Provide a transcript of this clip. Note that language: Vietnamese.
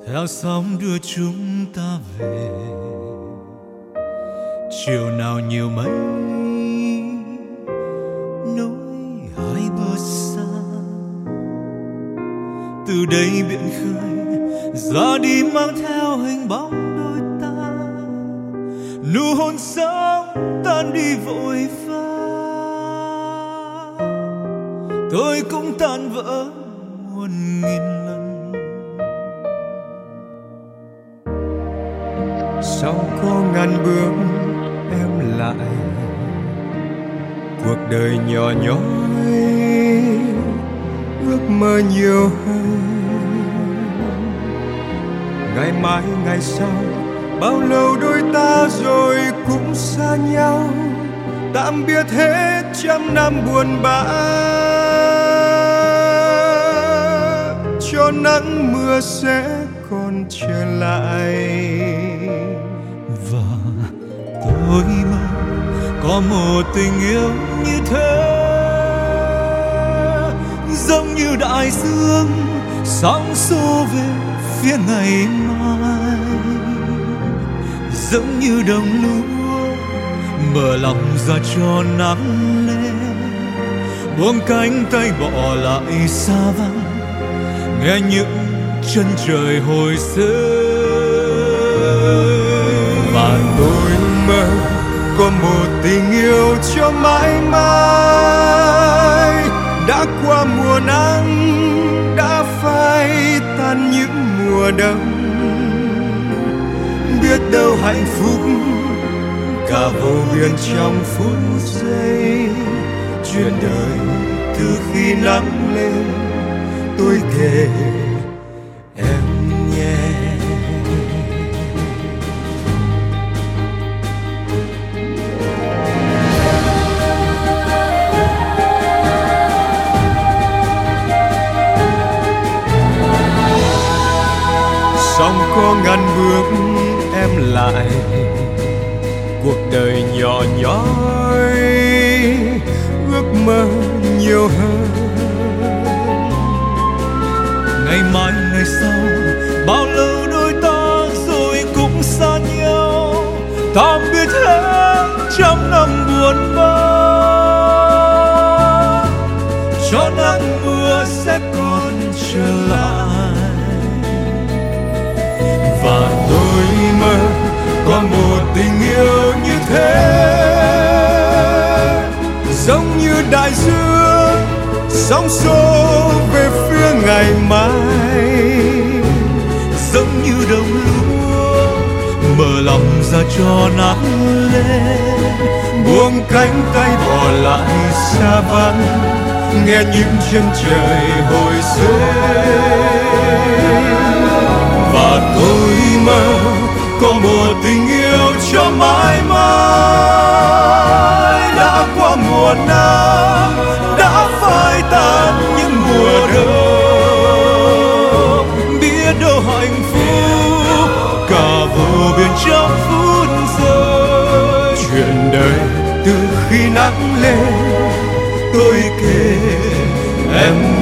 theo sóng đưa chúng ta về. Chiều nào nhiều mây nối hai bờ xa, từ đây biển khơi ra đi mang theo hình bóng đôi ta. Nụ hôn sóng tan đi vội vã, tôi cũng tan vỡ muôn nghìn lần. Sau có ngàn bước em lại, cuộc đời nhỏ nhói ước mơ nhiều hơn. Ngày mai ngày sau bao lâu đôi ta rồi cũng xa nhau, tạm biệt hết trăm năm buồn bã. Cho nắng mưa sẽ còn trở lại, và tôi mơ có một tình yêu như thế, giống như đại dương sóng xô về phía ngày mai, giống như đồng lúa mở lòng ra cho nắng lên, buông cánh tay bỏ lại xa vắng, nghe những chân trời hồi xưa. Và tôi mơ có một tình yêu cho mãi mãi, đã qua mùa nắng, đã phai tan những mùa đông. Biết đâu hạnh phúc cả vô biên trong phút giây, chuyện đời từ khi nắng lên tôi kể em nhé. Sóng có ngàn bước em lại, cuộc đời nhỏ nhói ước mơ nhiều hơn. Ngày mai ngày sau bao lâu đôi ta rồi cũng xa nhau, tạm biệt hết trăm năm buồn bã. Cho nắng mưa sẽ còn trở lại, và tôi mơ có một tình yêu như thế, giống như đại dương sóng xô về phía ngày mai, giống như đồng lúa mở lòng ra cho nắng lên, buông cánh tay bỏ lại xa vắng, nghe những chân trời hồi xưa. Và tôi mơ có một tình yêu cho mãi mãi, đã qua mùa nắng, đã phai tan những mùa đông. biết đâu hạnh phúc cả vô biên trong phút giây. Chuyện đời từ khi nắng lên tôi kể em